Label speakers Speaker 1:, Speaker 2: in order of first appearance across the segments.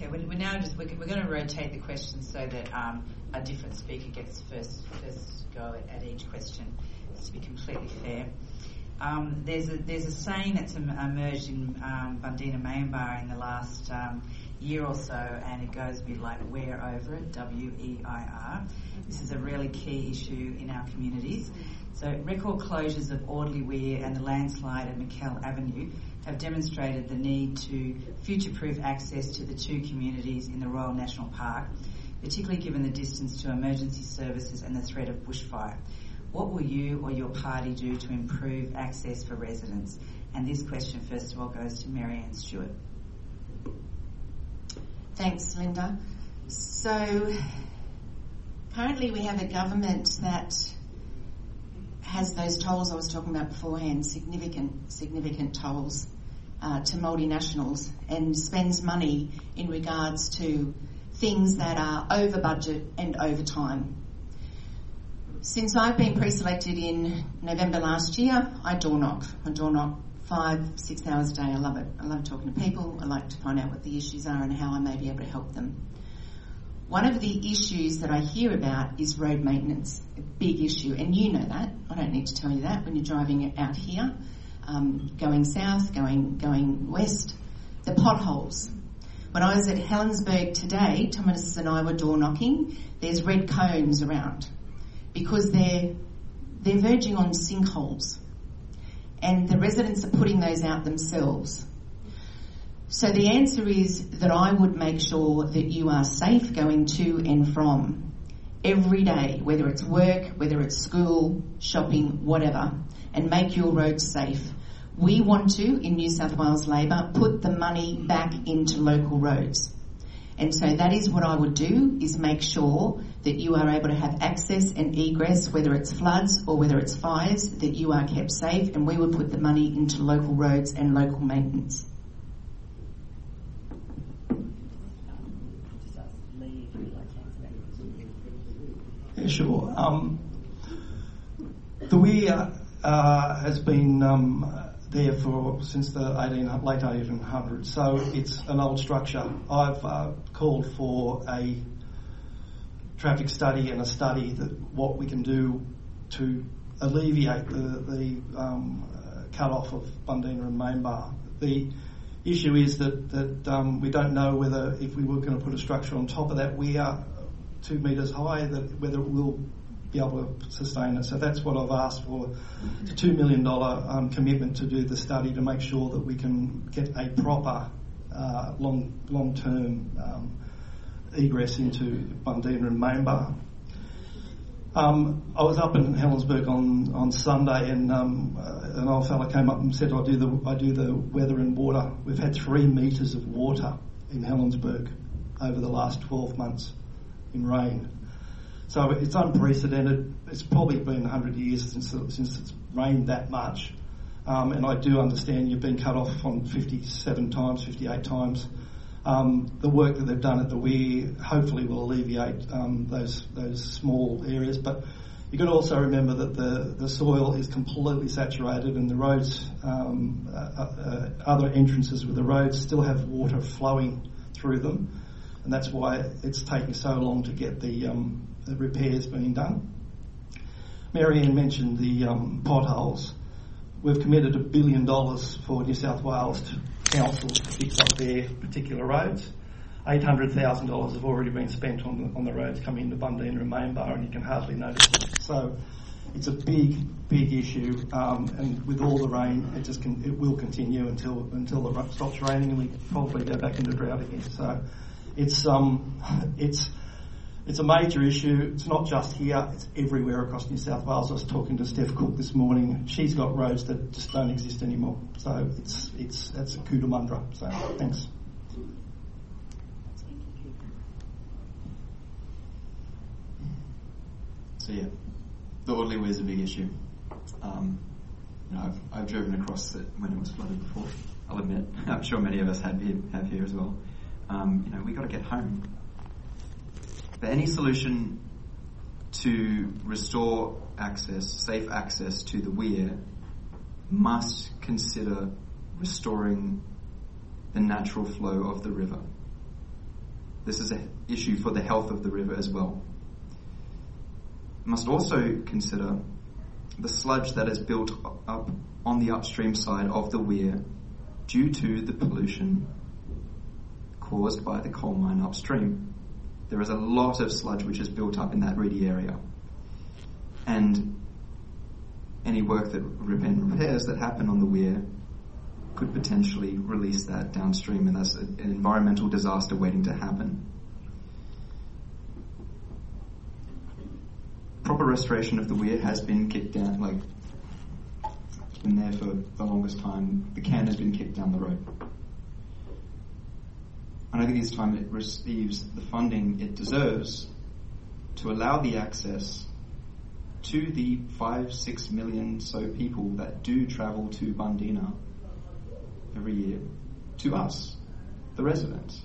Speaker 1: Okay, we're going to rotate the questions so that a different speaker gets first go at each question, just to be completely fair. There's a saying that's emerged in Bundeena Mayimbar in the last year or so, and it goes a bit like "we're over it," WEIR. This is a really key issue in our communities. So record closures of Audley Weir and the landslide at McKell Avenue have demonstrated the need to future-proof access to the two communities in the Royal National Park, particularly given the distance to emergency services and the threat of bushfire. What will you or your party do to improve access for residents? And this question, first of all, goes to Marianne Stewart.
Speaker 2: Thanks, Linda. So currently we have a government that has those tolls I was talking about beforehand, significant tolls to multinationals, and spends money in regards to things that are over budget and over time. Since I've been pre-selected in November last year, I door knock. I door knock 5-6 hours a day. I love it. I love talking to people. I like to find out what the issues are and how I may be able to help them. One of the issues that I hear about is road maintenance, a big issue, and you know that. I don't need to tell you that when you're driving out here, going south, going west. The potholes. When I was at Helensburgh today, Thomas and I were door knocking. There's red cones around because they're verging on sinkholes, and the residents are putting those out themselves. So the answer is that I would make sure that you are safe going to and from every day, whether it's work, whether it's school, shopping, whatever, and make your roads safe. We want to, in New South Wales Labor, put the money back into local roads. And so that is what I would do, is make sure that you are able to have access and egress, whether it's floods or whether it's fires, that you are kept safe, and we would put the money into local roads and local maintenance.
Speaker 3: Yeah, sure. The Weir has been there since the late 1800s, so it's an old structure. I've called for a traffic study and a study that what we can do to alleviate the cut-off of Bundeena and Mayimbar. The issue is that we don't know whether, if we were going to put a structure on top of that weir 2 metres high, that whether it will be able to sustain it. So that's what I've asked for. It's a $2 million commitment to do the study to make sure that we can get a proper long-term egress into Bundeena and Mayimbar. I was up in Helensburgh on Sunday, and an old fella came up and said, I do the weather and water. We've had 3 metres of water in Helensburgh over the last 12 months in rain. So it's unprecedented. It's probably been 100 years since it's rained that much. And I do understand you've been cut off on 58 times. The work that they've done at the Weir hopefully will alleviate those small areas. But you've got to also remember that the soil is completely saturated, and the roads, other entrances with the roads still have water flowing through them. And that's why it's taking so long to get the repairs being done. Marianne mentioned the potholes. We've committed $1 billion for New South Wales Council to fix up their particular roads. $800,000 have already been spent on the roads coming into Bundeena and Mayimbar, and you can hardly notice it. So it's a big issue, and with all the rain, it will continue until it stops raining, and we probably go back into drought again. So it's a major issue. It's not just here, it's everywhere across New South Wales. I was talking to Steph Cook this morning. She's got roads that just don't exist anymore. So that's a Cootamundra. So thanks.
Speaker 4: So yeah, the Audley Weir is a big issue. I've driven across it when it was flooded before. I'll admit, I'm sure many of us have here as well. We got to get home. But any solution to restore safe access to the Weir, must consider restoring the natural flow of the river. This is an issue for the health of the river as well. We must also consider the sludge that is built up on the upstream side of the weir due to the pollution caused by the coal mine upstream. There is a lot of sludge which is built up in that reedy area. And any work that repairs that happen on the weir could potentially release that downstream, and that's an environmental disaster waiting to happen. Proper restoration of the weir has been kicked down, it's been there for the longest time. The can has been kicked down the road. And I think it's time it receives the funding it deserves to allow the access to the 5-6 million so people that do travel to Bundeena every year, to us, the residents.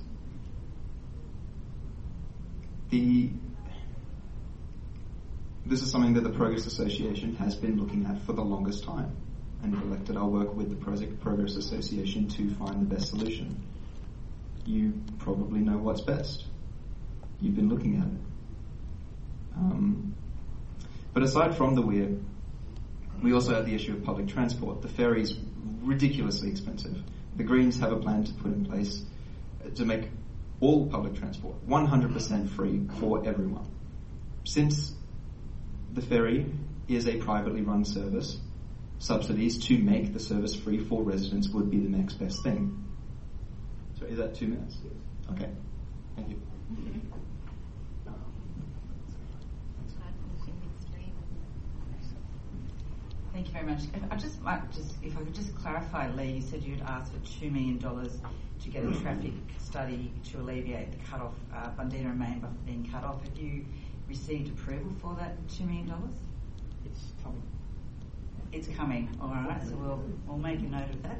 Speaker 4: This is something that the Progress Association has been looking at for the longest time, and if elected, I'll work with the Progress Association to find the best solution. You probably know what's best. You've been looking at it. But aside from the weir, we also have the issue of public transport. The ferry's ridiculously expensive. The Greens have a plan to put in place to make all public transport 100% free for everyone. Since the ferry is a privately run service, subsidies to make the service free for residents would be the next best thing. So is that 2 minutes? Okay. Thank you.
Speaker 1: Thank you very much. If I could just clarify, Lee, you said you'd asked for $2 million to get a traffic study to alleviate the cut-off, Bundeena and Main Buffer being cut off. Have you received approval for that $2 million?
Speaker 3: It's coming.
Speaker 1: It's coming. All right, so we'll make a note of that.